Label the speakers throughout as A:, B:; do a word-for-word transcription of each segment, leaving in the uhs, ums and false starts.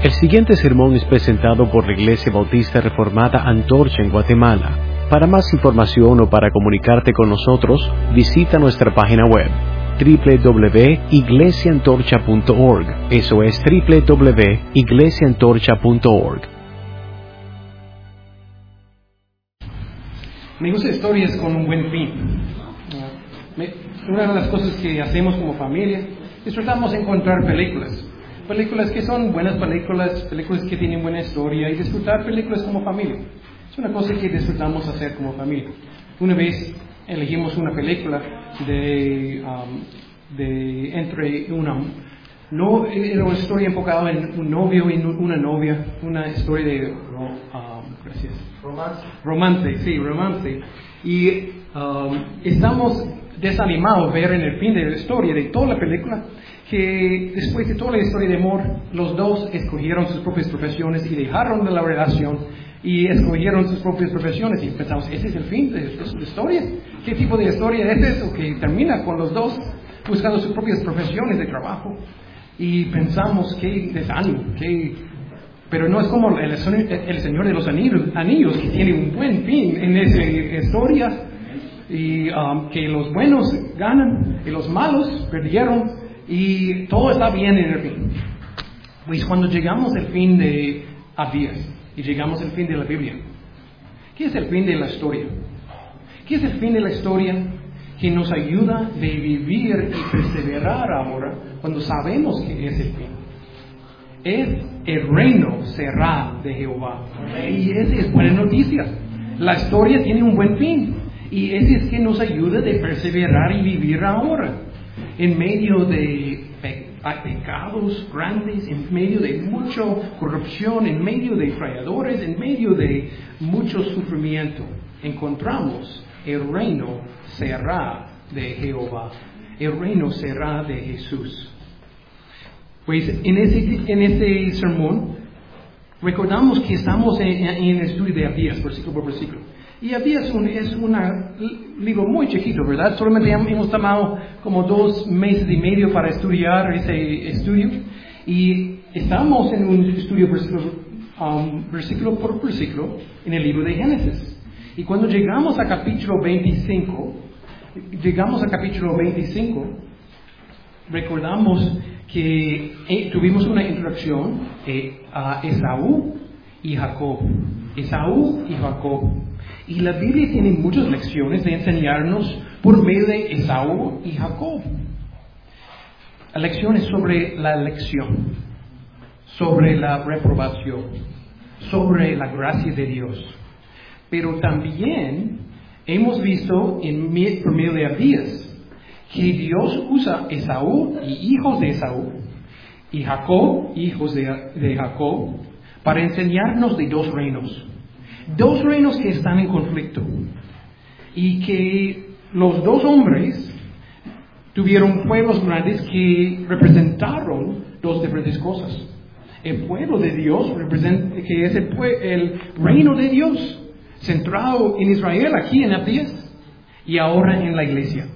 A: El siguiente sermón es presentado por la Iglesia Bautista Reformada Antorcha en Guatemala. Para más información o para comunicarte con nosotros, visita nuestra página web doble u doble u doble u punto iglesia antorcha punto org. Eso es doble u doble u doble u punto iglesia antorcha punto org.
B: Me gusta historias con un buen fin. Una de las cosas que hacemos como familia es tratamos de encontrar películas. Películas que son buenas películas, películas que tienen buena historia y disfrutar películas como familia. Es una cosa que disfrutamos hacer como familia. Una vez elegimos una película de, um, de entre una, no era una historia enfocada en un novio y una novia, una historia de um, gracias.
C: Romance.
B: Romance, sí, romance. Y um, estamos desanimados ver en el fin de la historia de toda la película que después de toda la historia de amor, los dos escogieron sus propias profesiones y dejaron de la relación y escogieron sus propias profesiones y pensamos, ¿ese es el fin de, de su historia? ¿Qué tipo de historia es eso que termina con los dos buscando sus propias profesiones de trabajo? Y pensamos, qué desánimo, qué... pero no es como el, el Señor de los Anillos, anillos que tiene un buen fin en esa historia y um, que los buenos ganan y los malos perdieron y todo está bien en el fin. Pues cuando llegamos al fin de Abías y llegamos al fin de la Biblia, ¿qué es el fin de la historia? ¿Qué es el fin de la historia que nos ayuda de vivir y perseverar ahora cuando sabemos que es el fin? Es el reino será de Jehová. Y esa es buena noticia. La historia tiene un buen fin. Y ese es que nos ayuda de perseverar y vivir ahora. En medio de pe- pecados grandes, en medio de mucha corrupción, en medio de traidores, en medio de mucho sufrimiento, encontramos el reino será de Jehová. El reino será de Jesús. Pues en ese, en ese sermón recordamos que estamos en, en el estudio de Abías, versículo por versículo. Y Abías un, es un libro muy chiquito, ¿verdad? Solamente hemos tomado como dos meses y medio para estudiar ese estudio. Y estamos en un estudio versículo, um, versículo por versículo en el libro de Génesis. Y cuando llegamos a capítulo veinticinco, llegamos a capítulo veinticinco, recordamos que eh, tuvimos una introducción eh, a Esaú y Jacob. Esaú y Jacob. Y la Biblia tiene muchas lecciones de enseñarnos por medio de Esaú y Jacob. Lecciones sobre la elección, sobre la reprobación, sobre la gracia de Dios. Pero también hemos visto en, por medio de Abías que Dios usa Esaú y hijos de Esaú y Jacob, hijos de, de Jacob, para enseñarnos de dos reinos. Dos reinos que están en conflicto y que los dos hombres tuvieron pueblos grandes que representaron dos diferentes cosas. El pueblo de Dios, representa, que es el, el reino de Dios, centrado en Israel, aquí en Abías, y ahora en la iglesia.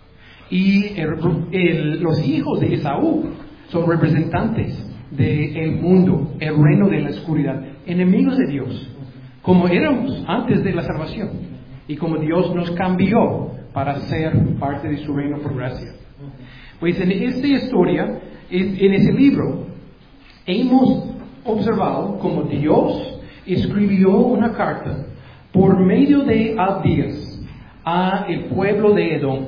B: Y el, el, los hijos de Esaú son representantes del mundo, el reino de la oscuridad, enemigos de Dios, como éramos antes de la salvación, y como Dios nos cambió para ser parte de su reino por gracia. Pues en esta historia, en ese libro, hemos observado cómo Dios escribió una carta por medio de Abías a el pueblo de Edom.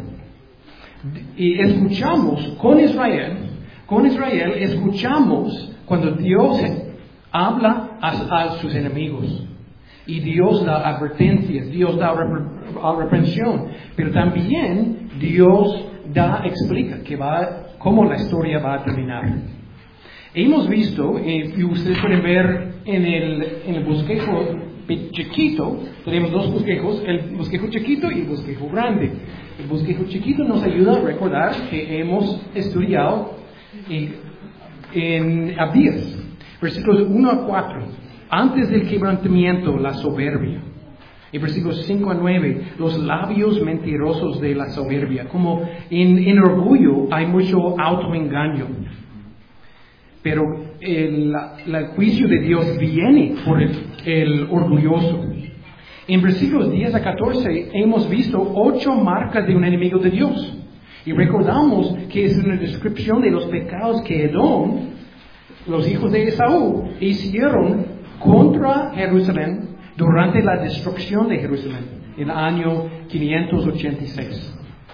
B: Y escuchamos con Israel, con Israel escuchamos cuando Dios habla a, a sus enemigos. Y Dios da advertencias, Dios da reprensión, pero también Dios da, explica que va, cómo la historia va a terminar. Hemos visto, eh, y ustedes pueden ver en el, en el bosquejo chiquito, tenemos dos bosquejos, el bosquejo chiquito y el bosquejo grande. El bosquejo chiquito nos ayuda a recordar que hemos estudiado en, en Abías, versículos uno a cuatro. Antes del quebrantamiento, la soberbia. En versículos cinco a nueve, los labios mentirosos de la soberbia. Como en, en orgullo hay mucho autoengaño. Pero el, el juicio de Dios viene por el, el orgulloso. En versículos diez a catorce hemos visto ocho marcas de un enemigo de Dios. Y recordamos que es una descripción de los pecados que Edom, los hijos de Esaú, hicieron contra Jerusalén durante la destrucción de Jerusalén, en el año quinientos ochenta y seis.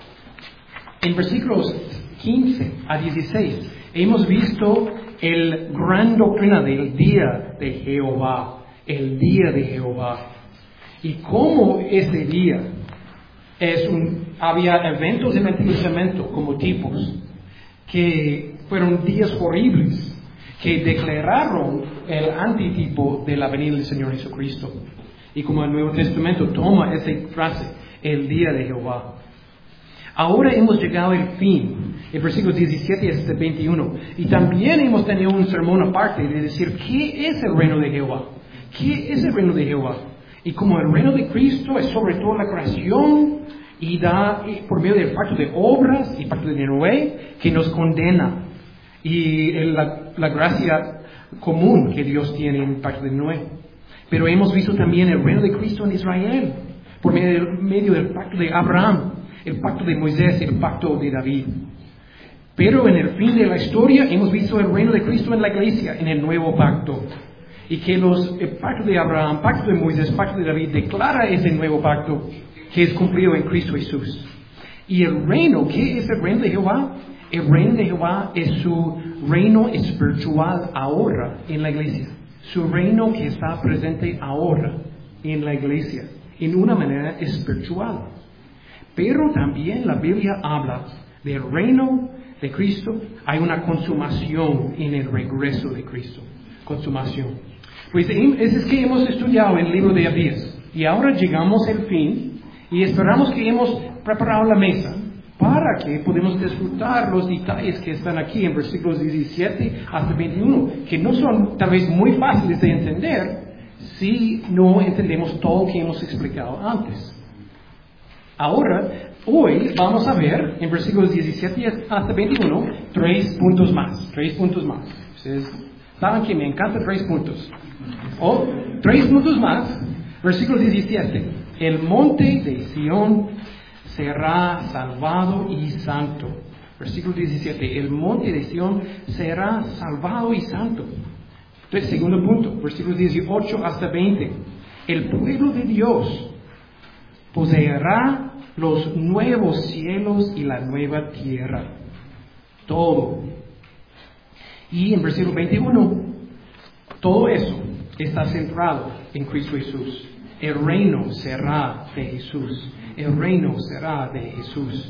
B: En versículos quince a dieciséis hemos visto el gran doctrina del día de Jehová, el día de Jehová. Y cómo ese día es un, había eventos en el Antiguo Testamento como tipos, que fueron días horribles, que declararon el antitipo de la venida del Señor Jesucristo. Y como el Nuevo Testamento toma esa frase, el día de Jehová. Ahora hemos llegado al fin, en versículos diecisiete hasta veintiuno. Y también hemos tenido un sermón aparte de decir, ¿qué es el reino de Jehová? ¿Qué es el reino de Jehová? Y como el reino de Cristo es sobre todo la creación, y da y por medio del pacto de obras y pacto de Noé, que nos condena. Y la, la gracia común que Dios tiene en el pacto de Noé. Pero hemos visto también el reino de Cristo en Israel, por medio del, medio del pacto de Abraham, el pacto de Moisés, el pacto de David. Pero en el fin de la historia hemos visto el reino de Cristo en la iglesia, en el nuevo pacto. Y que los, el pacto de Abraham, pacto de Moisés, pacto de David, declara ese nuevo pacto que es cumplido en Cristo Jesús. Y el reino, ¿qué es el reino de Jehová? El reino de Jehová es su reino espiritual ahora en la iglesia. Su reino que está presente ahora en la iglesia, en una manera espiritual. Pero también la Biblia habla del reino de Cristo. Hay una consumación en el regreso de Cristo. Consumación. Pues eso es que hemos estudiado en el libro de Abías. Y ahora llegamos al fin y esperamos que hemos preparado la mesa para que podamos disfrutar los detalles que están aquí en versículos diecisiete hasta veintiuno, que no son tal vez muy fáciles de entender si no entendemos todo lo que hemos explicado antes. Ahora, hoy vamos a ver en versículos diecisiete hasta veintiuno tres puntos más, tres puntos más. Ustedes saben que me encantan tres puntos. O tres puntos más, versículo diecisiete. El monte de Sión será salvado y santo. Versículo diecisiete. El monte de Sión será salvado y santo. Entonces, segundo punto, versículos dieciocho hasta veinte. El pueblo de Dios poseerá los nuevos cielos y la nueva tierra. Todo. Y en versículo veintiuno, todo eso está centrado en Cristo Jesús. El reino será de Jesús. El reino será de Jesús.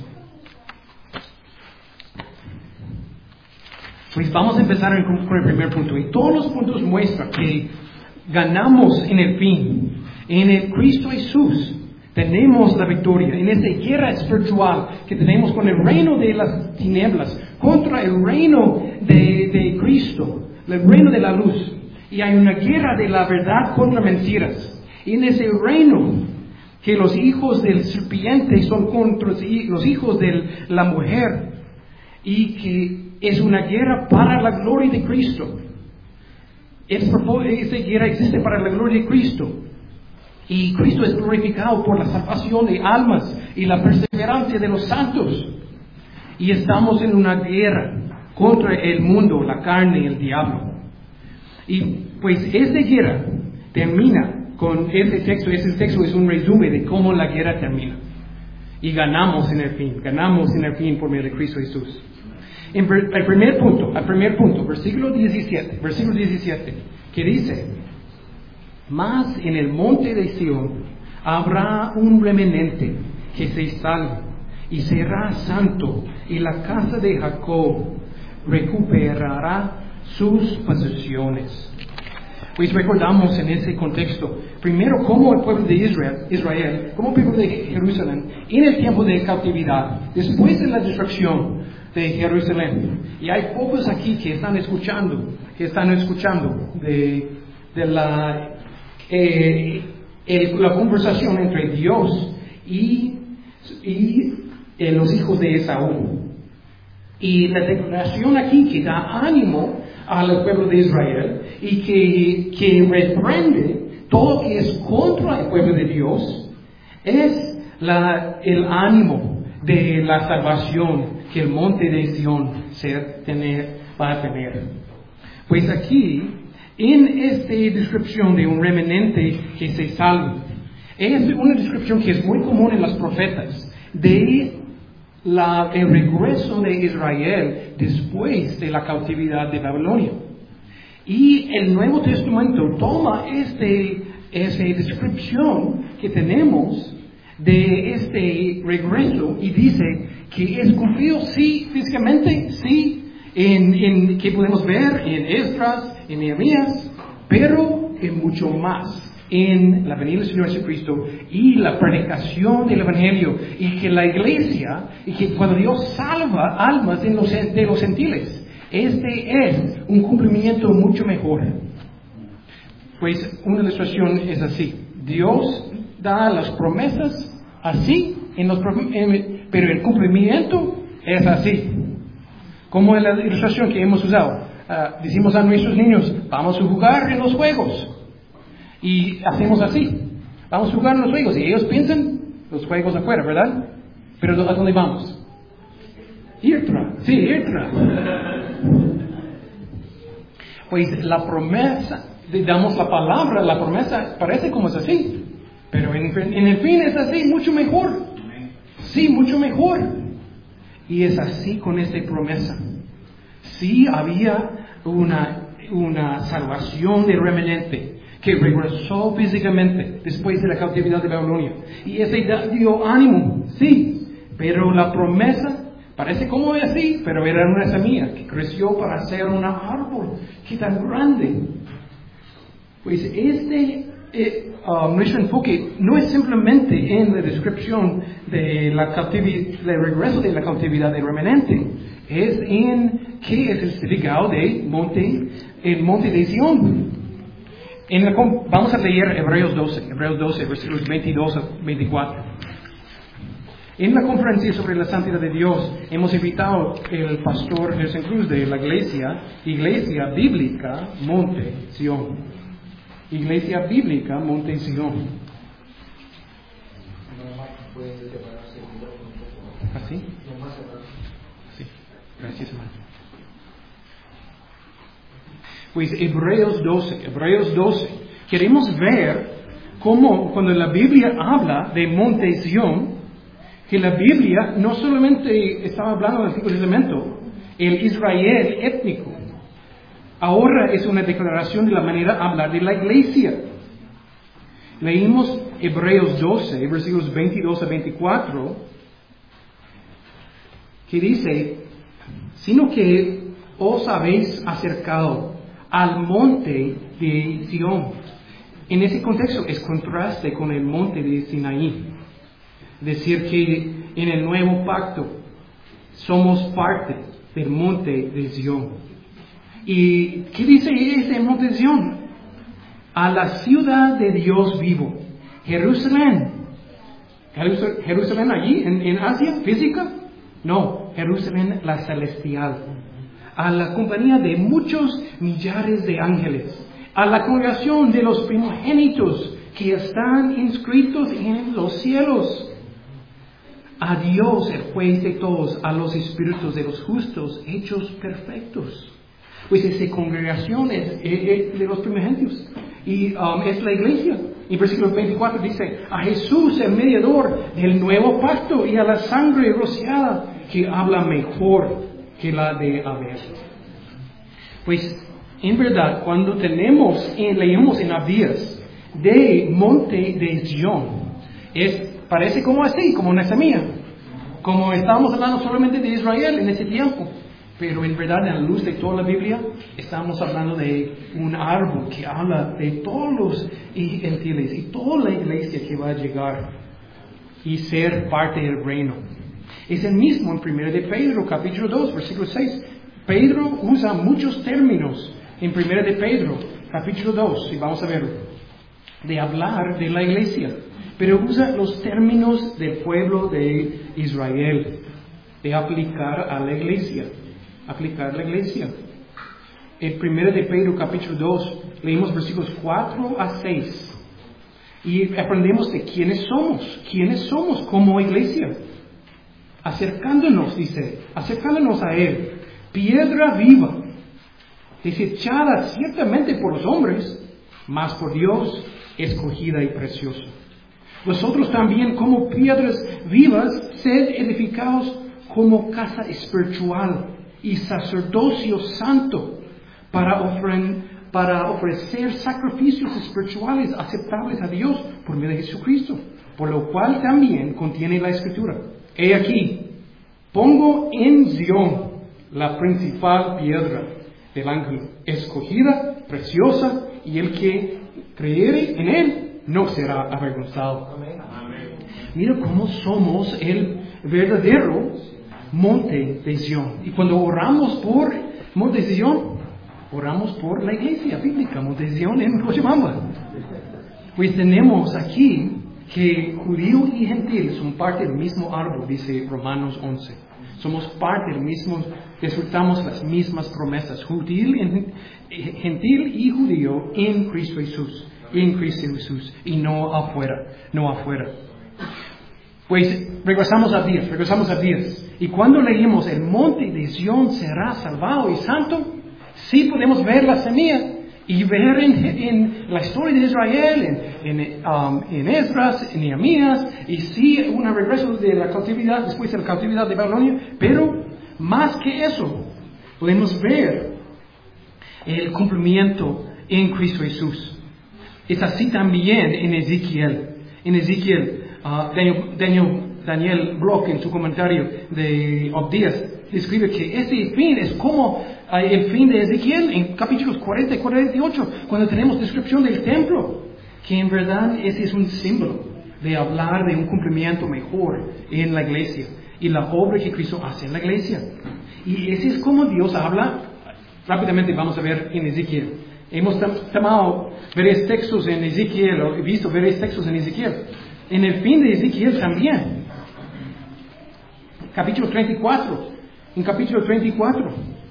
B: Pues vamos a empezar con el primer punto. Y todos los puntos muestran que ganamos en el fin. En el Cristo Jesús tenemos la victoria. En esta guerra espiritual que tenemos con el reino de las tinieblas contra el reino de, de Cristo, el reino de la luz. Y hay una guerra de la verdad contra mentiras. Y en ese reino que los hijos del serpiente son contra los hijos de la mujer, y que es una guerra para la gloria de Cristo. Esa guerra existe para la gloria de Cristo. Y Cristo es glorificado por la salvación de almas y la perseverancia de los santos. Y estamos en una guerra contra el mundo, la carne y el diablo. Y pues esta guerra termina con ese texto. Ese texto es un resumen de cómo la guerra termina. Y ganamos en el fin. Ganamos en el fin por medio de Cristo Jesús. En ver, el primer punto, el primer punto, versículo diecisiete, versículo diecisiete, que dice: mas en el monte de Sión habrá un remanente que se salve y será santo, y la casa de Jacob recuperará sus posesiones. Pues recordamos en ese contexto, primero cómo el pueblo de Israel, Israel, como el pueblo de Jerusalén, en el tiempo de cautividad, después de la destrucción de Jerusalén. Y hay pocos aquí que están escuchando, que están escuchando de, de la, eh, el, la conversación entre Dios y, y eh, los hijos de Esaú. Y la declaración aquí que da ánimo al pueblo de Israel y que, que reprende todo lo que es contra el pueblo de Dios, es la, el ánimo de la salvación que el monte de Sión se tener, va a tener. Pues aquí, en esta descripción de un remanente que se salva, es una descripción que es muy común en los profetas de la, el regreso de Israel después de la cautividad de Babilonia. Y el Nuevo Testamento toma este, esa descripción que tenemos de este regreso y dice que es cumplido, sí, físicamente, sí, en, en que podemos ver en Esdras, en Nehemías, pero en mucho más, en la venida del Señor Jesucristo y la predicación del Evangelio, y que la iglesia, y que cuando Dios salva almas de los, de los gentiles, este es un cumplimiento mucho mejor. Pues una ilustración es así: Dios da las promesas así, en los, en, pero el cumplimiento es así. Como en la ilustración que hemos usado, uh, decimos a nuestros niños, vamos a jugar en los juegos. Y hacemos así, vamos a jugar en los juegos. Y ellos piensan, los juegos afuera, ¿verdad? Pero ¿a dónde vamos? Irtra, sí, Irtra. Pues la promesa, damos la palabra, la promesa parece como es así. Pero en, en el fin es así, mucho mejor. Sí, mucho mejor. Y es así con esta promesa. Sí había una, una salvación del remanente que regresó físicamente después de la cautividad de Babilonia. Y ese dio ánimo, sí. Pero la promesa parece como es así, pero era una semilla que creció para ser un árbol que tan grande. Pues este... Eh, uh, nuestro enfoque no es simplemente en la descripción de la cautividad, del regreso de la cautividad del remanente, es en qué es el significado de monte, el monte de Sión. En la, vamos a leer Hebreos doce, Hebreos doce, versículos veintidós a veinticuatro. En la conferencia sobre la santidad de Dios hemos invitado el pastor Gerson Cruz de la iglesia, Iglesia Bíblica Monte Sión. Iglesia Bíblica Monte Sión. ¿Así? Sí. Gracias, hermano. Pues Hebreos doce, Hebreos doce. Queremos ver cómo cuando la Biblia habla de Monte Sión, que la Biblia no solamente estaba hablando del Antiguo Testamento, el Israel étnico. Ahora es una declaración de la manera de hablar de la iglesia. Leímos Hebreos doce, versículos veintidós a veinticuatro, que dice, sino que os habéis acercado al monte de Sión. En ese contexto es contraste con el monte de Sinaí. Decir que en el nuevo pacto somos parte del monte de Sión. ¿Y qué dice ese monte de Sión? A la ciudad de Dios vivo, Jerusalén. ¿Jerusalén allí, en, en Asia, física? No, Jerusalén la celestial. A la compañía de muchos millares de ángeles. A la congregación de los primogénitos que están inscritos en los cielos. A Dios, el juez de todos, a los espíritus de los justos hechos perfectos. Pues esa congregación es, es de los primogénitos y um, es la iglesia. En versículo veinticuatro dice, a Jesús el mediador del nuevo pacto y a la sangre rociada que habla mejor que la de Abel. Pues en verdad cuando tenemos, eh, leemos en Abías de monte de Sión, es, parece como así, como una semilla, como estábamos hablando solamente de Israel en ese tiempo. Pero en verdad, en la luz de toda la Biblia, estamos hablando de un árbol que habla de todos los gentiles y toda la iglesia que va a llegar y ser parte del reino. Es el mismo en primera de Pedro, capítulo dos, versículo seis. Pedro usa muchos términos en primera de Pedro, capítulo dos, y vamos a verlo, de hablar de la iglesia. Pero usa los términos del pueblo de Israel, de aplicar a la iglesia. Aplicar la iglesia. en primero de Pedro capítulo dos, leímos versículos cuatro a seis. Y aprendemos de quiénes somos, quiénes somos como iglesia. Acercándonos, dice, acercándonos a Él, piedra viva, desechada ciertamente por los hombres, mas por Dios escogida y preciosa. Vosotros también como piedras vivas, sed edificados como casa espiritual y sacerdocio santo para ofrecer para ofrecer sacrificios espirituales aceptables a Dios por medio de Jesucristo, por lo cual también contiene la Escritura. He aquí, pongo en Sión la principal piedra del ángel, escogida, preciosa, y el que creyere en él no será avergonzado. Amén. Mira cómo somos el verdadero monte de Sión. Y cuando oramos por monte de Sión, oramos por la iglesia bíblica, monte de Sión en Cochabamba. Pues tenemos aquí que judío y gentil son parte del mismo árbol, dice Romanos once. Somos parte del mismo, disfrutamos las mismas promesas, judío, gentil y judío en Cristo Jesús, en Cristo Jesús, y no afuera, no afuera. Pues regresamos a diez, regresamos a diez. Y cuando leímos el monte de Sión será salvado y santo, sí podemos ver la semilla y ver en, en la historia de Israel, en, en, um, en Esdras, en Nehemías, y sí un regreso de la cautividad, después de la cautividad de Babilonia, pero más que eso, podemos ver el cumplimiento en Cristo Jesús. Es así también en Ezequiel. En Ezequiel, uh, Daniel, Daniel, Daniel Block en su comentario de Obdías describe que ese fin es como uh, el fin de Ezequiel en capítulos cuarenta y cuarenta y ocho, cuando tenemos descripción del templo, que en verdad ese es un símbolo de hablar de un cumplimiento mejor en la iglesia y la obra que Cristo hace en la iglesia. Y ese es como Dios habla. Rápidamente vamos a ver en Ezequiel. Hemos tomado varios textos en Ezequiel, o he visto varios textos en Ezequiel. En el fin de Ezequiel también. Capítulo treinta y cuatro. En capítulo treinta y cuatro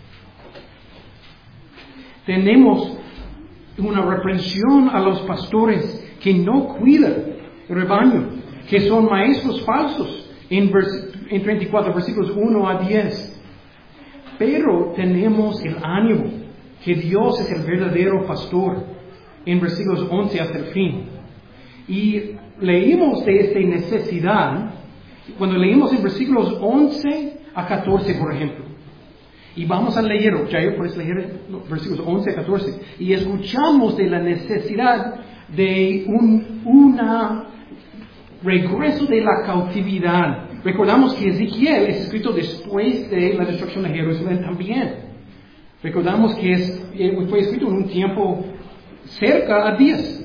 B: tenemos una reprensión a los pastores que no cuidan el rebaño, que son maestros falsos, en, vers- en treinta y cuatro versículos uno a diez. Pero tenemos el ánimo que Dios es el verdadero pastor en versículos once hasta el fin. Y leímos de esta necesidad cuando leímos en versículos once a catorce, por ejemplo. Y vamos a leer, Jair, puedes leer versículos once a catorce. Y escuchamos de la necesidad de un una regreso de la cautividad. Recordamos que Ezequiel es escrito después de la destrucción de Jerusalén también. Recordamos que es, fue escrito en un tiempo cerca a diez.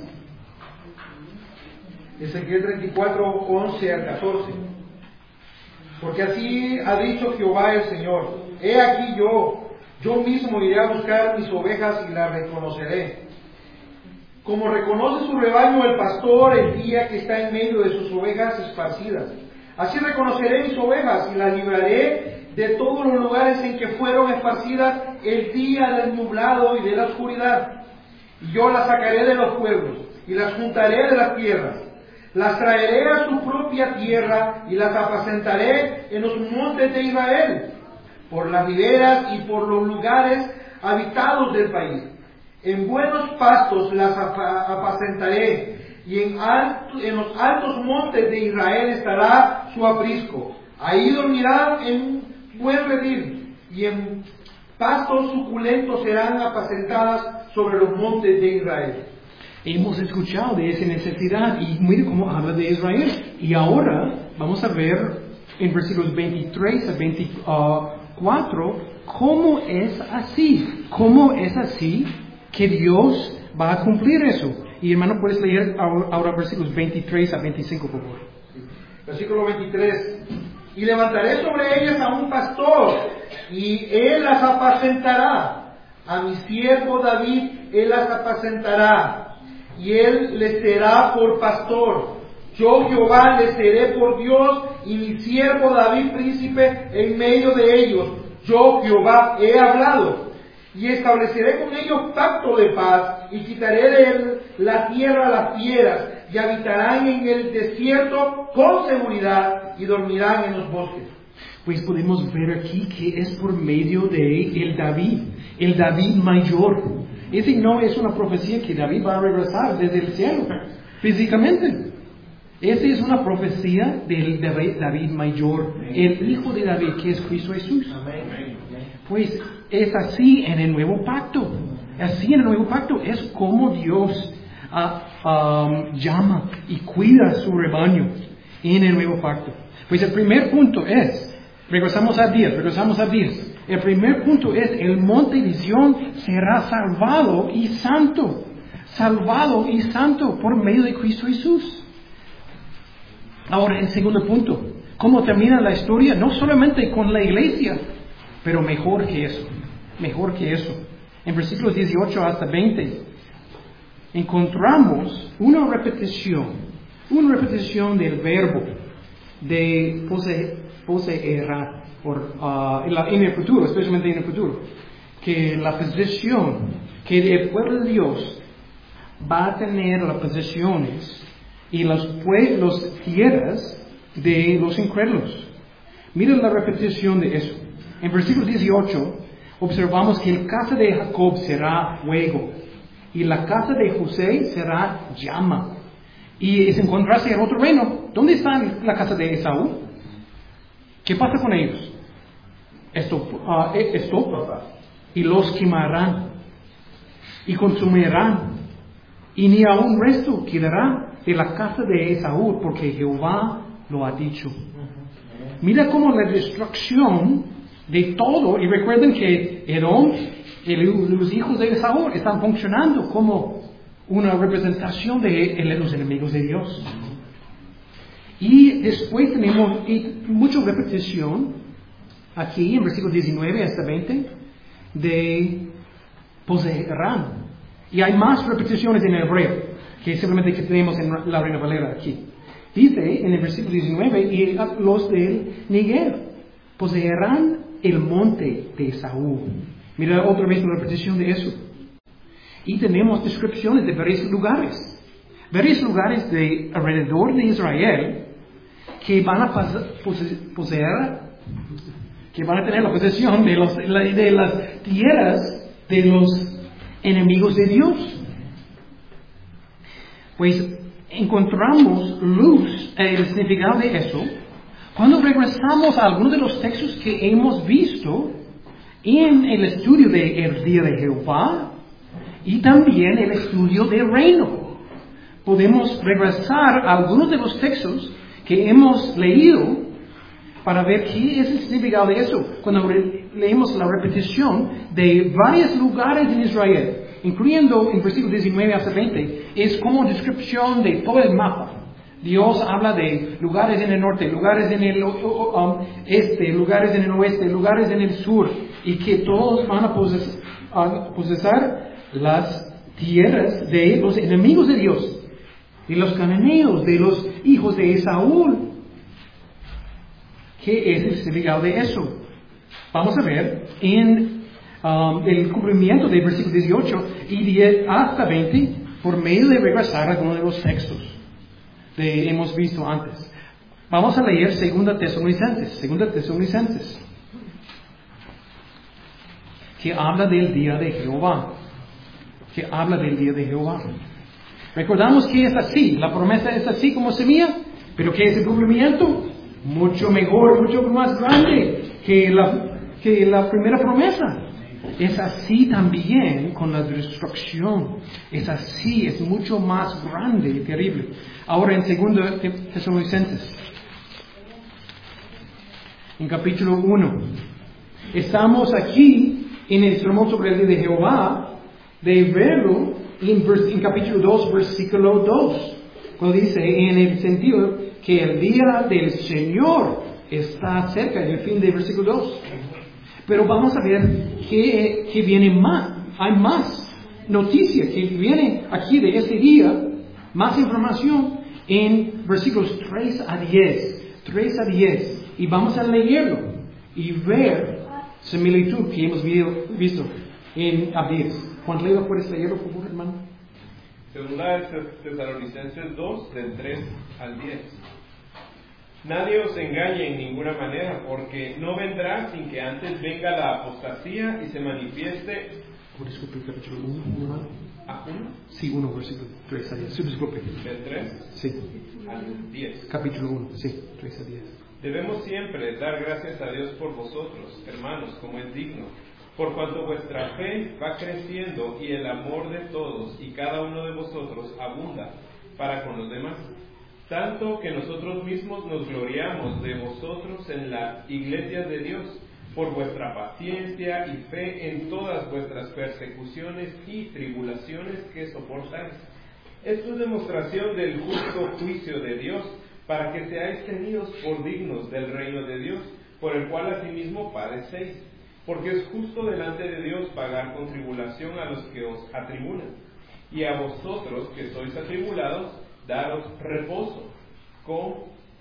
C: Ezequiel treinta y cuatro, once al catorce. Porque así ha dicho Jehová el Señor: he aquí yo, yo mismo iré a buscar mis ovejas y las reconoceré. Como reconoce su rebaño el pastor el día que está en medio de sus ovejas esparcidas. Así reconoceré mis ovejas y las libraré de todos los lugares en que fueron esparcidas el día del nublado y de la oscuridad. Y yo las sacaré de los pueblos y las juntaré de las tierras. Las traeré a su propia tierra y las apacentaré en los montes de Israel, por las riberas y por los lugares habitados del país. En buenos pastos las apacentaré, y en, alto, en los altos montes de Israel estará su aprisco. Ahí dormirán en buen redil, y en pastos suculentos serán apacentadas sobre los montes de Israel.
B: Hemos escuchado de esa necesidad y mire cómo habla de Israel. Y ahora vamos a ver en versículos veintitrés a veinticuatro cómo es así, cómo es así que Dios va a cumplir eso. Y hermano, puedes leer ahora versículos veintitrés a veinticinco, por favor.
C: Versículo veintitrés. Y levantaré sobre ellas a un pastor, y él las apacentará. A mi siervo David él las apacentará, y él les será por pastor. Yo Jehová les seré por Dios, y mi siervo David príncipe en medio de ellos. Yo Jehová he hablado. y estableceré con ellos pacto de paz, y quitaré de él la tierra a las fieras, y habitarán en el desierto con seguridad, y dormirán en los bosques.
B: Pues podemos ver aquí que es por medio de el David, el David mayor. Ese no es una profecía que David va a regresar desde el cielo, físicamente. Esa es una profecía del David mayor, el hijo de David, que es Cristo Jesús. Pues es así en el nuevo pacto. Así en el nuevo pacto es como Dios uh, um, llama y cuida su rebaño en el nuevo pacto. Pues el primer punto es, regresamos a diez, regresamos a diez. El primer punto es, el monte de Sión será salvado y santo. Salvado y santo por medio de Cristo Jesús. Ahora, el segundo punto, ¿cómo termina la historia? No solamente con la iglesia, pero mejor que eso, mejor que eso. En versículos dieciocho hasta veinte, encontramos una repetición, una repetición del verbo de pose, poseerá, por, uh, en, la, en el futuro, especialmente en el futuro, que la posesión, que el pueblo de Dios va a tener las posesiones y los pueblos, tierras de los incrédulos. Miren la repetición de eso. En versículo dieciocho observamos que la casa de Jacob será fuego y la casa de José será llama. Y es encontrarse en otro reino. ¿Dónde está la casa de Esaú? ¿Qué pasa con ellos? Esto, uh, estopa y los quemarán y consumirán, y ni aun resto quedará de la casa de Esaú, porque Jehová lo ha dicho. Mira cómo la destrucción de todo, y recuerden que Edom y los hijos de Esaú están funcionando como una representación de los enemigos de Dios. Y después tenemos mucha repetición aquí en versículos diecinueve hasta veinte de poseerán. Y hay más repeticiones en el hebreo que simplemente que tenemos en la Reina Valera aquí. Dice en el versículo diecinueve, y los del Negev poseerán el monte de Esaú. Mira otra vez la repetición de eso. Y tenemos descripciones de varios lugares, varios lugares de alrededor de Israel que van a poseer, que van a tener la posesión de, los, de las tierras de los enemigos de Dios. Pues encontramos luz, el significado de eso, cuando regresamos a algunos de los textos que hemos visto en el estudio del día de Jehová y también el estudio del reino. Podemos regresar a algunos de los textos que hemos leído para ver qué es el significado de eso. Cuando re- leemos la repetición de varios lugares en Israel, incluyendo en versículos diecinueve hasta veinte, es como descripción de todo el mapa. Dios habla de lugares en el norte, lugares en el um, este, lugares en el oeste, lugares en el sur, y que todos van a poses- a posesar las tierras de los enemigos de Dios, de los cananeos, de los hijos de Esaú. ¿Qué es el significado de eso? Vamos a ver en um, el cumplimiento del versículo dieciocho y diez hasta veinte por medio de regresar a algunos de los textos que hemos visto antes. Vamos a leer Segunda Tesalonicenses, Segunda Tesalonicenses, que habla del día de Jehová, que habla del día de Jehová. Recordamos que es así, la promesa es así como semilla, pero que es el cumplimiento mucho mejor, mucho más grande que la, que la primera promesa. Es así también con la destrucción. Es así, es mucho más grande y terrible. Ahora en Segunda Tesalonicenses, en capítulo uno, estamos aquí en el sermón sobre el día de Jehová, de verlo en, vers- en capítulo dos, versículo dos, cuando dice en el sentido que el día del Señor está cerca, en el fin del versículo dos. Pero vamos a ver que, que viene más, hay más noticia que viene aquí de este día, más información en versículos tres a diez, tres a diez, y vamos a leerlo y ver similitud que hemos visto en Abdías. Juan Leiva, ¿puedes leerlo, por favor, hermano?
D: Segunda de Tesalonicenses dos, del tres al diez. Nadie os engañe en ninguna manera, porque no vendrá sin que antes venga la apostasía y se manifieste...
B: Oh, disculpe, capítulo uno, hermano.
D: ¿A uno?
B: Sí, uno, versículo tres a diez. Sí, disculpe.
D: ¿Del tres?
B: Sí.
D: Al diez.
B: Capítulo uno, sí, tres a diez.
D: Debemos siempre dar gracias a Dios por vosotros, hermanos, como es digno, por cuanto vuestra fe va creciendo y el amor de todos y cada uno de vosotros abunda para con los demás, tanto que nosotros mismos nos gloriamos de vosotros en las iglesias de Dios, por vuestra paciencia y fe en todas vuestras persecuciones y tribulaciones que soportáis. Esto es demostración del justo juicio de Dios, para que seáis tenidos por dignos del reino de Dios, por el cual asimismo padecéis, porque es justo delante de Dios pagar con tribulación a los que os atribulan, y a vosotros que sois atribulados, daros reposo con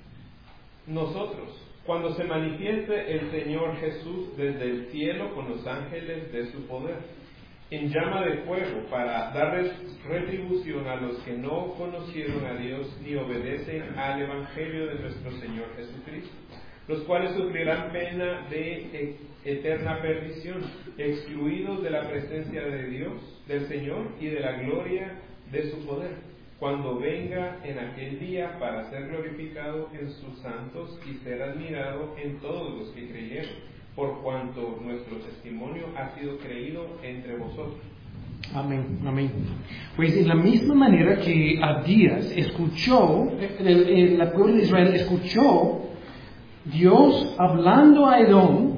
D: nosotros, cuando se manifieste el Señor Jesús desde el cielo con los ángeles de su poder, en llama de fuego, para darles retribución a los que no conocieron a Dios ni obedecen al Evangelio de nuestro Señor Jesucristo, los cuales sufrirán pena de eterna perdición, excluidos de la presencia de Dios, del Señor y de la gloria de su poder, cuando venga en aquel día para ser glorificado en sus santos y ser admirado en todos los que creyeron, por cuanto nuestro testimonio ha sido creído entre vosotros.
B: Amén, amén. Pues en la misma manera que Abdías escuchó, el, el, el pueblo de Israel escuchó Dios hablando a Edom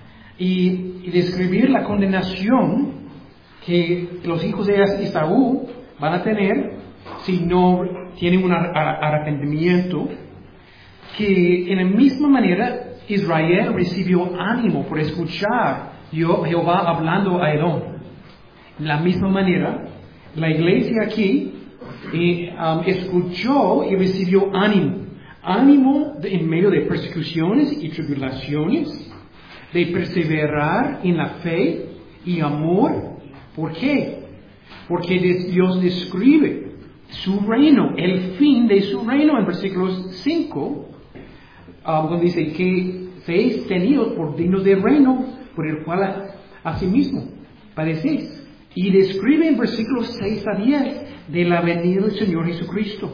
B: y, y describir la condenación que los hijos de Esaú van a tener si no tienen un arrepentimiento, que en la misma manera Israel recibió ánimo por escuchar Jehová hablando a Edom. De la misma manera, la iglesia aquí eh, um, escuchó y recibió ánimo. Ánimo de, en medio de persecuciones y tribulaciones, de perseverar en la fe y amor. ¿Por qué? Porque Dios describe su reino, el fin de su reino en versículos cinco, um, donde dice que seis tenidos por dignos del reino, por el cual asimismo padecéis. Y describe en versículos seis a diez de la venida del Señor Jesucristo.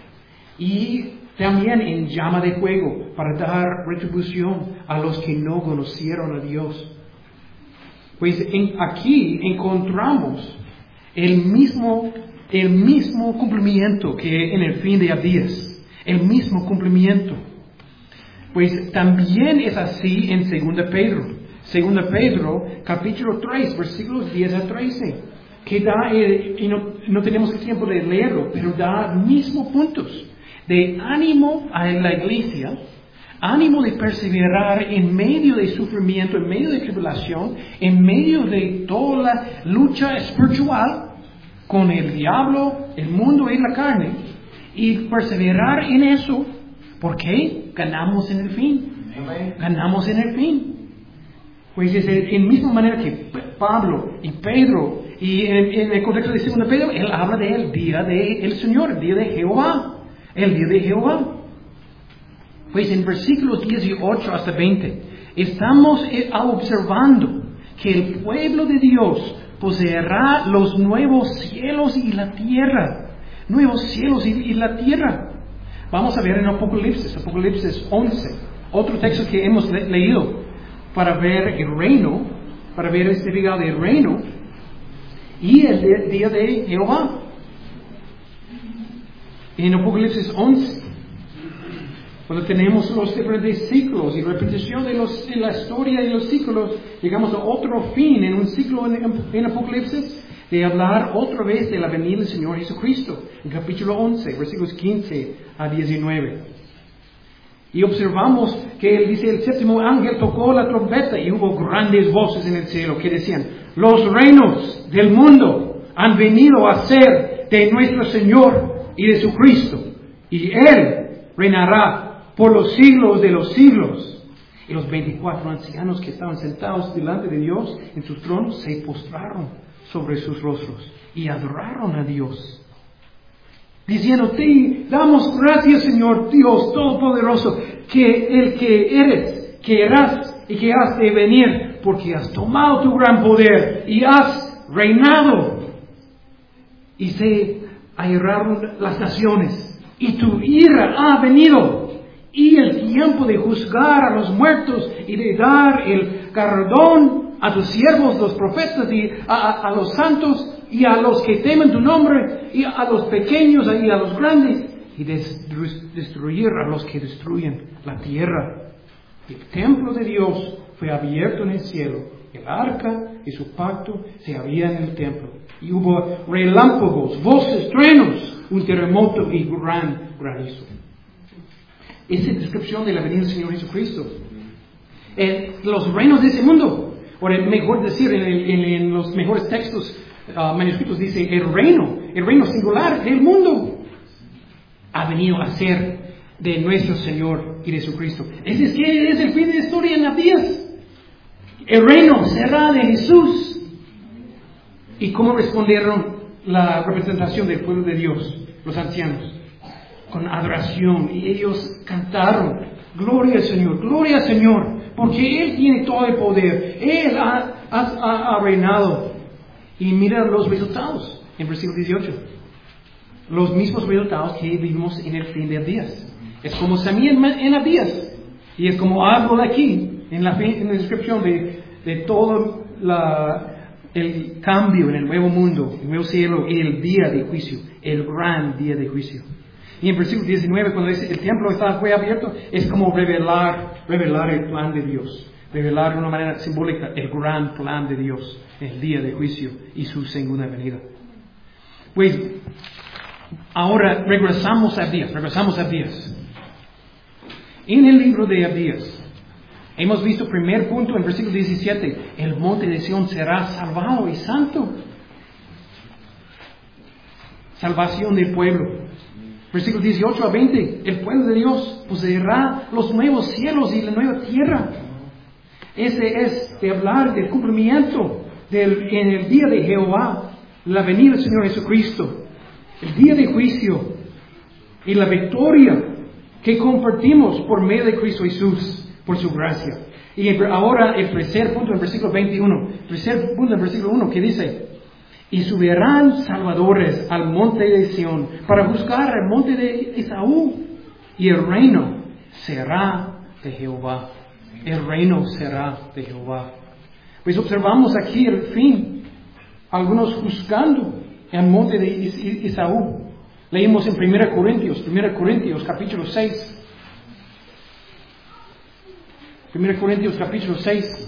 B: Y también en llama de fuego para dar retribución a los que no conocieron a Dios. Pues en, aquí encontramos el mismo, el mismo cumplimiento que en el fin de Abdías. El mismo cumplimiento. Pues también es así en Segunda Pedro. Segunda Pedro, capítulo tres, versículos diez a trece, que da, el, y no, no tenemos el tiempo de leerlo, pero da mismos puntos de ánimo a la iglesia, ánimo de perseverar en medio de sufrimiento, en medio de tribulación, en medio de toda la lucha espiritual con el diablo, el mundo y la carne, y perseverar en eso, porque ganamos en el fin. Ganamos en el fin. Pues es en misma manera que Pablo y Pedro, y en, en el contexto de Segunda Pedro, él habla del día del Señor, el día de Jehová, el día de Jehová. Pues en versículos dieciocho hasta veinte, estamos observando que el pueblo de Dios poseerá los nuevos cielos y la tierra, nuevos cielos y, y la tierra. Vamos a ver en Apocalipsis, Apocalipsis once, otro texto que hemos le- leído, para ver el reino, para ver el significado del reino y el día de Jehová. En Apocalipsis once, cuando tenemos los diferentes ciclos y repetición de, los, de la historia de los ciclos, llegamos a otro fin en un ciclo en, en Apocalipsis, de hablar otra vez de la venida del Señor Jesucristo, en capítulo once, versículos quince a diecinueve. Y observamos que él dice, el séptimo ángel tocó la trompeta y hubo grandes voces en el cielo que decían, los reinos del mundo han venido a ser de nuestro Señor y de su Cristo, y Él reinará por los siglos de los siglos. Y los veinticuatro ancianos que estaban sentados delante de Dios en sus tronos se postraron sobre sus rostros y adoraron a Dios, diciendo: Te damos gracias, Señor Dios Todopoderoso, que el que eres, que eras y que has de venir, porque has tomado tu gran poder y has reinado. Y se airaron las naciones, y tu ira ha venido, y el tiempo de juzgar a los muertos y de dar el galardón a tus siervos, los profetas, y a, a, a los santos, y a los que temen tu nombre, y a los pequeños y a los grandes, y destru- destruir a los que destruyen la tierra. El templo de Dios fue abierto en el cielo, el arca y su pacto se abrían en el templo, y hubo relámpagos, voces, truenos, un terremoto y gran granizo. Esa es la descripción de la venida del Señor Jesucristo. En los reinos de ese mundo, o mejor decir, en, el, en, en los mejores textos uh, manuscritos dice el reino, el reino singular del mundo ha venido a ser de nuestro Señor y de Jesucristo. Ese es que es el fin de la historia en Abdías. El reino será de Jesús. ¿Y cómo respondieron la representación del pueblo de Dios, los ancianos? Con adoración, y ellos cantaron: gloria al Señor, gloria al Señor, porque Él tiene todo el poder, Él ha, ha, ha reinado. Y mira los resultados en versículo dieciocho, los mismos resultados que vimos en el fin de Abdías. Es como también en Abdías, y es como hablo de aquí en la, en la descripción de, de todo la, el cambio en el nuevo mundo, el nuevo cielo y el día de juicio, el gran día de juicio. Y en versículo diecinueve, cuando dice el templo está, fue abierto, es como revelar, revelar el plan de Dios, revelar de una manera simbólica el gran plan de Dios, el día de juicio y su segunda venida. Pues ahora regresamos a Abdías, regresamos a Abdías. En el libro de Abdías hemos visto primer punto en versículo diecisiete, el monte de Sión será salvado y santo. Salvación del pueblo. Versículos dieciocho a veinte, el pueblo de Dios poseerá los nuevos cielos y la nueva tierra. Ese es de hablar del cumplimiento del, en el día de Jehová, la venida del Señor Jesucristo, el día de juicio y la victoria que compartimos por medio de Cristo Jesús, por su gracia. Y ahora el tercer punto en versículo veintiuno, tercer punto en versículo uno, que dice: y subirán salvadores al monte de Sión para juzgar el monte de Esaú, y el reino será de Jehová. El reino será de Jehová. Pues observamos aquí el fin, algunos juzgando el monte de Esaú. Leímos en primera Corintios, primera Corintios capítulo seis. primera Corintios capítulo seis.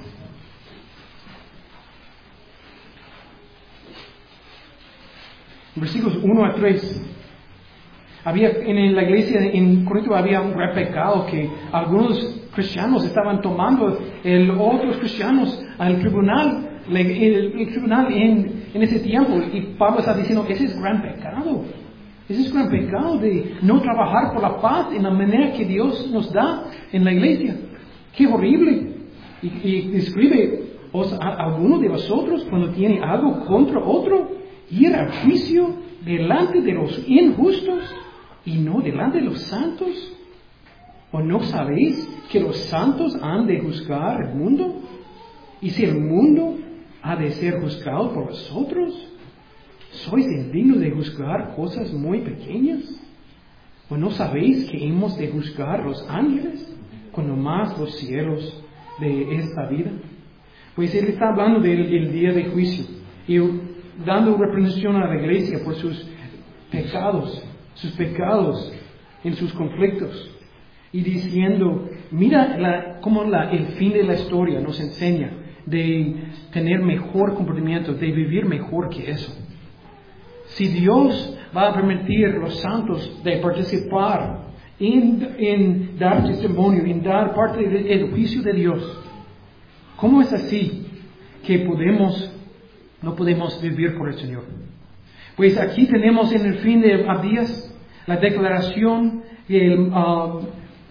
B: Versículos uno a tres. Había en la iglesia en Corinto había un gran pecado, que algunos cristianos estaban tomando el otros cristianos al tribunal, el, el tribunal en, en ese tiempo, y Pablo está diciendo: ese es gran pecado, ese es gran pecado de no trabajar por la paz en la manera que Dios nos da en la iglesia. ¡Qué horrible! Y, y escribe: ¿os a alguno de vosotros, cuando tiene algo contra otro, ir al juicio delante de los injustos y no delante de los santos? ¿O no sabéis que los santos han de juzgar el mundo? Y si el mundo ha de ser juzgado por vosotros, ¿sois indignos de juzgar cosas muy pequeñas? ¿O no sabéis que hemos de juzgar los ángeles, cuando más los cielos de esta vida? Pues él está hablando del, del día de juicio y dando reprensión a la iglesia por sus pecados, sus pecados en sus conflictos, y diciendo: mira la, cómo la, el fin de la historia nos enseña de tener mejor comportamiento, de vivir mejor que eso. Si Dios va a permitir a los santos de participar en, en dar testimonio, en dar parte del juicio de Dios, ¿cómo es así que podemos no podemos vivir por el Señor? Pues aquí tenemos en el fin de Abdías la declaración, el, uh,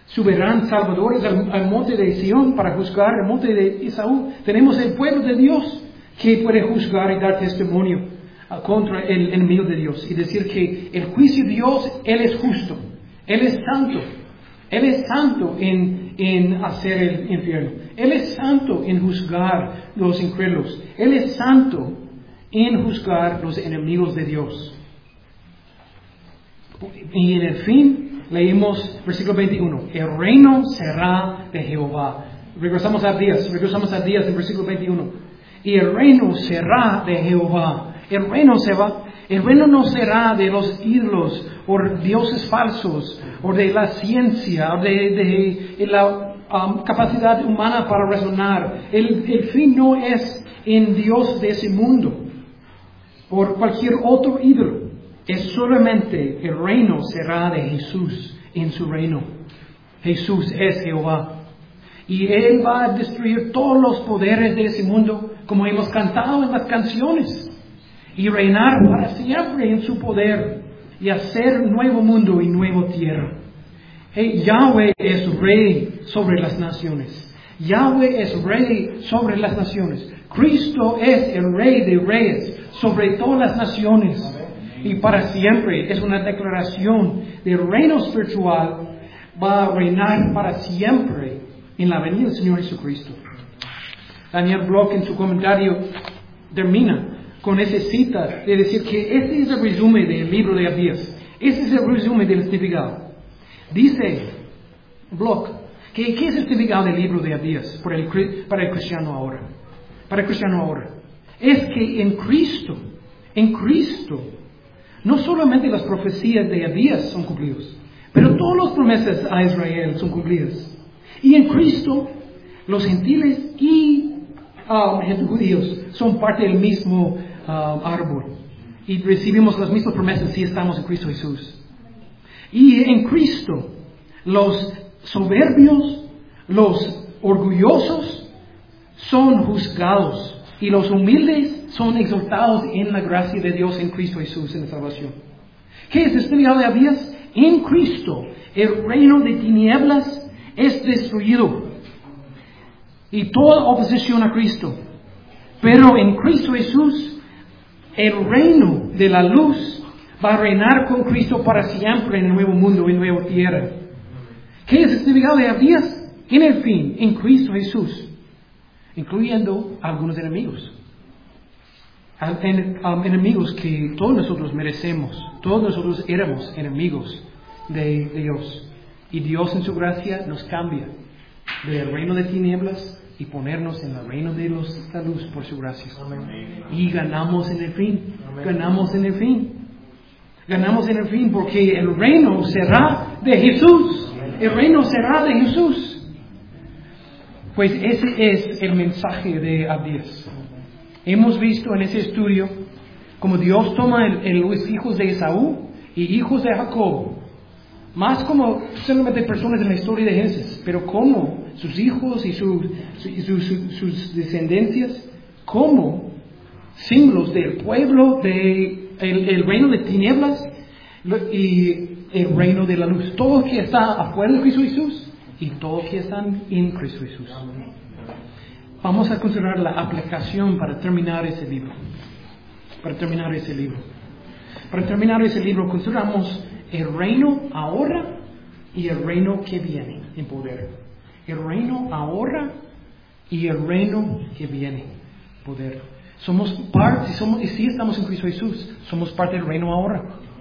B: subirán salvadores al, al monte de Sión para juzgar el monte de Esaú. Tenemos el pueblo de Dios que puede juzgar y dar testimonio uh, contra el enemigo de Dios y decir que el juicio de Dios, Él es justo, Él es santo, Él es santo en, en hacer el infierno, Él es santo en juzgar los incrédulos, Él es santo en juzgar los enemigos de Dios. Y en el fin leímos versículo veintiuno, el reino será de Jehová. Regresamos a Días, regresamos a Días en versículo veintiuno. Y el reino será de Jehová. El reino se va, el reino no será de los ídolos o dioses falsos o de la ciencia o de, de, de la um, capacidad humana para razonar. El, el fin no es en Dios de ese mundo por cualquier otro ídolo. Es solamente el reino será de Jesús en su reino. Jesús es Jehová. Y Él va a destruir todos los poderes de ese mundo, como hemos cantado en las canciones, y reinar para siempre en su poder, y hacer nuevo mundo y nueva tierra. Hey, Yahweh es rey sobre las naciones. Yahweh es rey sobre las naciones. Cristo es el rey de reyes sobre todas las naciones. Y para siempre es una declaración del reino espiritual, va a reinar para siempre en la venida del Señor Jesucristo. Daniel Block en su comentario termina con esa cita de decir que este es el resumen del libro de Abías. Este es el resumen del significado. Dice Block que ¿qué es el significado del libro de Abías para el, para el cristiano ahora? Para el cristiano ahora. Es que en Cristo, en Cristo, no solamente las profecías de Abías son cumplidas, pero todas las promesas a Israel son cumplidas. Y en Cristo, los gentiles y um, judíos son parte del mismo um, árbol. Y recibimos las mismas promesas si estamos en Cristo Jesús. Y en Cristo, los soberbios, los orgullosos son juzgados. Y los humildes son exaltados en la gracia de Dios en Cristo Jesús en la salvación. ¿Qué es este significado de Abías? En Cristo, el reino de tinieblas es destruido. Y toda oposición a Cristo. Pero en Cristo Jesús, el reino de la luz va a reinar con Cristo para siempre en el nuevo mundo, en nueva tierra. ¿Qué es el significado de Abías? En el fin, en Cristo Jesús. Incluyendo algunos enemigos. En, um, enemigos que todos nosotros merecemos. Todos nosotros éramos enemigos de, de Dios. Y Dios en su gracia nos cambia del reino de tinieblas y ponernos en el reino de los, la luz por su gracia. Amén. Y ganamos en el fin. Amén. Ganamos en el fin. Ganamos en el fin porque el reino será de Jesús. El reino será de Jesús. Pues ese es el mensaje de Abías. Hemos visto en ese estudio como Dios toma el, el, los hijos de Esaú y hijos de Jacob, más como solamente personas en la historia de Génesis, pero como sus hijos y, su, su, su, su, sus descendencias, como símbolos del pueblo, de el, el reino de tinieblas y el reino de la luz. Todo que está afuera de Cristo Jesús y todos que están en Cristo Jesús. Vamos a considerar la aplicación para terminar ese libro. Para terminar ese libro. Para terminar ese libro consideramos el reino ahora y el reino que viene en poder. El reino ahora y el reino que viene en poder. Somos parte, somos, y si estamos en Cristo Jesús, somos parte del reino ahora.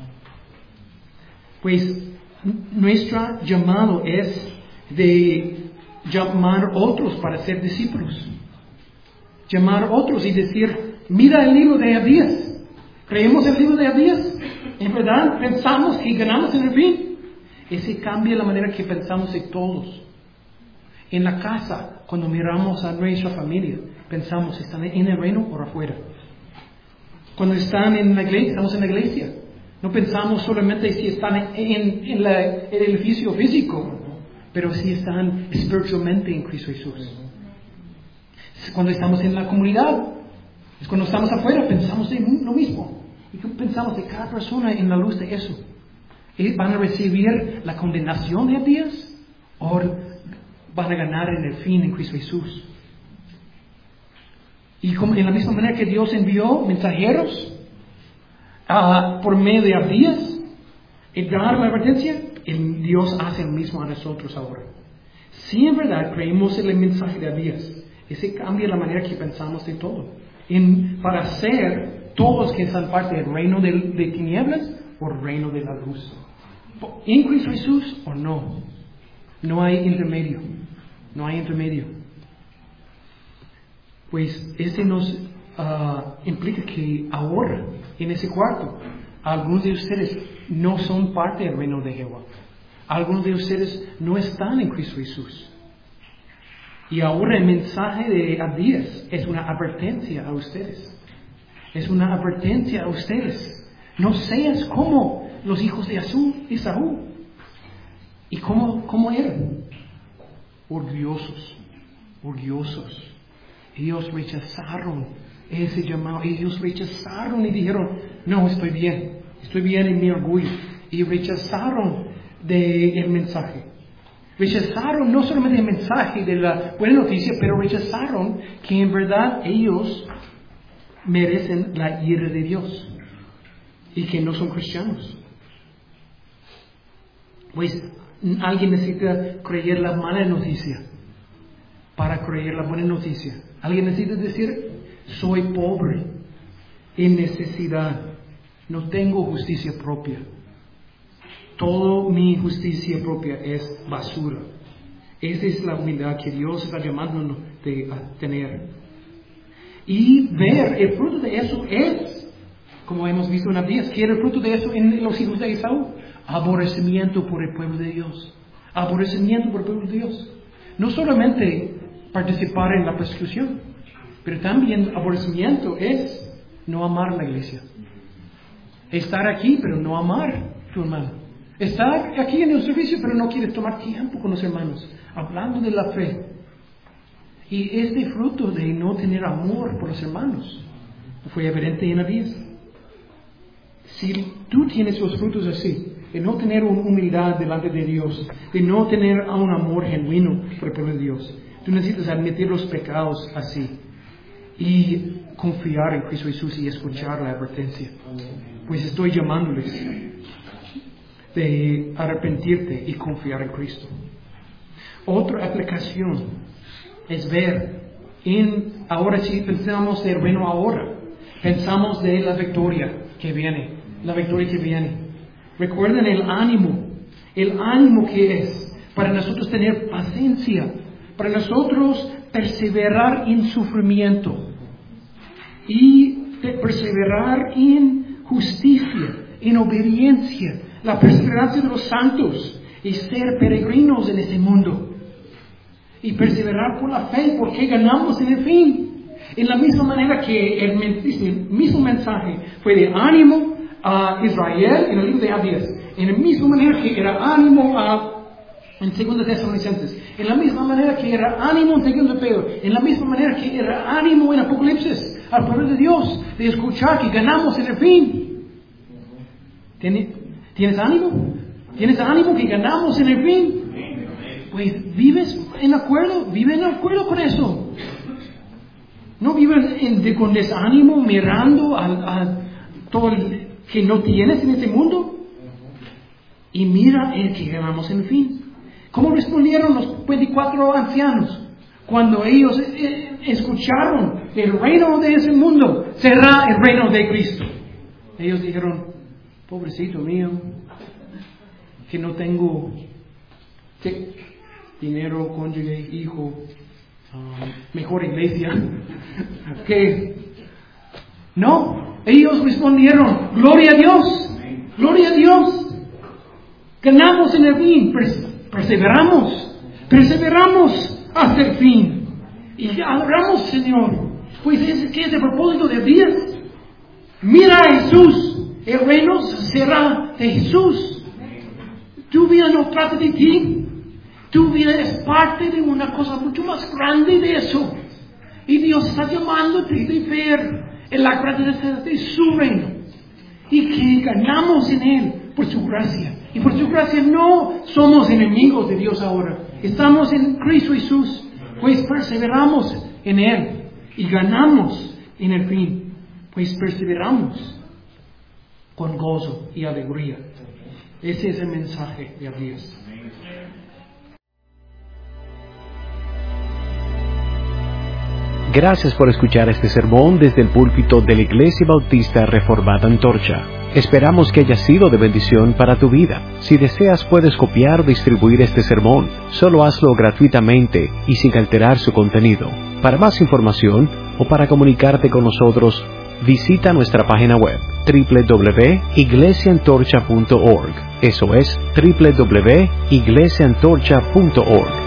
B: Pues nuestro llamado es de llamar otros para ser discípulos. Llamar otros y decir, mira el libro de Abías. ¿Creemos el libro de Abías? ¿En verdad pensamos que ganamos en el fin? Ese cambia la manera que pensamos de todos. En la casa, cuando miramos a nuestra familia, pensamos, ¿están en el reino o afuera? Cuando están en la iglesia, estamos en la iglesia. No pensamos solamente si están en, en, la, en el edificio físico, pero si están espiritualmente en Cristo Jesús. Cuando estamos en la comunidad, es cuando estamos afuera, pensamos en lo mismo. Y pensamos de cada persona en la luz de eso. ¿Van a recibir la condenación de Abías o van a ganar en el fin en Cristo Jesús. Y como en la misma manera que Dios envió mensajeros uh, por medio de Abdías y dar la advertencia, el Dios hace lo mismo a nosotros ahora. Si en verdad creemos en el mensaje de Abdías, ese cambia la manera que pensamos de todo. En, para ser todos que son parte del reino de, de tinieblas o el reino de la luz. ¿En Cristo Jesús o no? No hay intermedio. No hay intermedio. Pues este nos uh, implica que ahora, en ese cuarto, algunos de ustedes no son parte del reino de Jehová. Algunos de ustedes no están en Cristo Jesús. Y ahora el mensaje de Abdías es una advertencia a ustedes. Es una advertencia a ustedes. No seas como los hijos de Esaú. ¿Y cómo, cómo eran? Orgullosos. Orgullosos. Ellos rechazaron ese llamado. Ellos rechazaron y dijeron, no, estoy bien. Estoy bien en mi orgullo. Y rechazaron del mensaje. Rechazaron no solamente el mensaje de la buena noticia, pero rechazaron que en verdad ellos merecen la ira de Dios y que no son cristianos. Pues alguien necesita creer la mala noticia para creer la buena noticia. Alguien necesita decir, soy pobre, en necesidad, no tengo justicia propia. Toda mi justicia propia es basura. Esa es la humildad que Dios está llamándonos de, a tener. Y ver el fruto de eso es, como hemos visto en Abdías, que era el fruto de eso en los hijos de Esaú. Aborrecimiento por el pueblo de Dios. Aborrecimiento por el pueblo de Dios. No solamente participar en la persecución, pero también aborrecimiento es no amar la iglesia. Estar aquí, pero no amar a tu hermano. Estar aquí en el servicio, pero no quieres tomar tiempo con los hermanos, hablando de la fe. Y este fruto de no tener amor por los hermanos fue evidente en Abdías. Si tú tienes los frutos así, de no tener una humildad delante de Dios, de no tener un amor genuino por el pueblo de Dios, tú necesitas admitir los pecados así y confiar en Cristo Jesús y escuchar la advertencia. Pues estoy llamándoles de arrepentirte y confiar en Cristo. Otra aplicación es ver, en, ahora sí pensamos del reino ahora, pensamos de la victoria que viene, la victoria que viene. Recuerden el ánimo, el ánimo que es para nosotros tener paciencia, para nosotros perseverar en sufrimiento y perseverar en justicia, en obediencia, la perseverancia de los santos y ser peregrinos en este mundo y perseverar por la fe porque ganamos en el fin. En la misma manera que el, el mismo mensaje fue de ánimo a Israel en el libro de Abdías, en la misma manera que era ánimo a en segunda Tesalonicenses, en la misma manera que era ánimo en segunda Pedro, en la misma manera que era ánimo en Apocalipsis al pueblo de Dios de escuchar que ganamos en el fin. ¿Tienes ánimo? ¿Tienes ánimo que ganamos en el fin? Pues vives en acuerdo, vive en acuerdo con eso. No vives en, con desánimo mirando a, a todo el que no tienes en este mundo. Y mira el que ganamos en el fin. ¿Cómo respondieron los veinticuatro ancianos cuando ellos eh, escucharon el reino de ese mundo será el reino de Cristo? Ellos dijeron, pobrecito mío, que no tengo dinero, cónyuge, hijo, um, mejor iglesia, que no, ellos respondieron, gloria a Dios, gloria a Dios, ganamos en el fin, perseveramos, perseveramos hasta el fin, y adoramos, Señor, pues es que es el propósito de Dios. Mira a Jesús, el reino será de Jesús. Tu vida no trata de ti, tu vida es parte de una cosa mucho más grande de eso, y Dios está llamándote de ver en la grandeza de su reino, y que ganamos en Él por su gracia. Y por su gracia no somos enemigos de Dios ahora. Estamos en Cristo Jesús, pues perseveramos en Él y ganamos en el fin, pues perseveramos con gozo y alegría. Ese es el mensaje de Dios.
A: Gracias por escuchar este sermón desde el púlpito de la Iglesia Bautista Reformada Antorcha. Esperamos que haya sido de bendición para tu vida. Si deseas, puedes copiar o distribuir este sermón. Solo hazlo gratuitamente y sin alterar su contenido. Para más información o para comunicarte con nosotros, visita nuestra página web doble u doble u doble u punto iglesia antorcha punto org. Eso es doble u doble u doble u punto iglesia antorcha punto org.